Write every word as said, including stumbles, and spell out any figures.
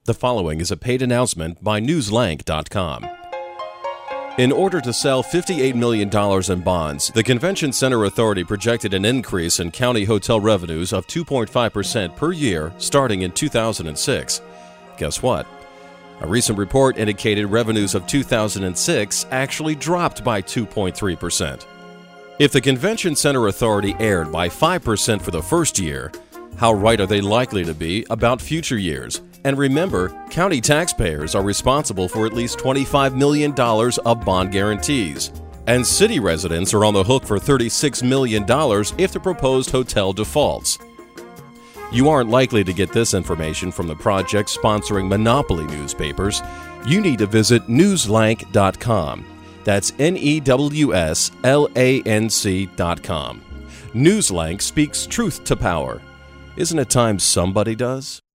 The following is a paid announcement by Newslank dot com. In order to sell fifty-eight million dollars in bonds, the Convention Center Authority projected an increase in county hotel revenues of two point five percent per year starting in two thousand six. Guess what? A recent report indicated revenues of two thousand six actually dropped by two point three percent. If the Convention Center Authority erred by five percent for the first year, how right are they likely to be about future years? And remember, county taxpayers are responsible for at least twenty-five million dollars of bond guarantees. And city residents are on the hook for thirty-six million dollars if the proposed hotel defaults. You aren't likely to get this information from the project sponsoring monopoly newspapers. You need to visit Newslank dot com. That's N E W S L A N C dot com. Newslank speaks truth to power. Isn't it time somebody does?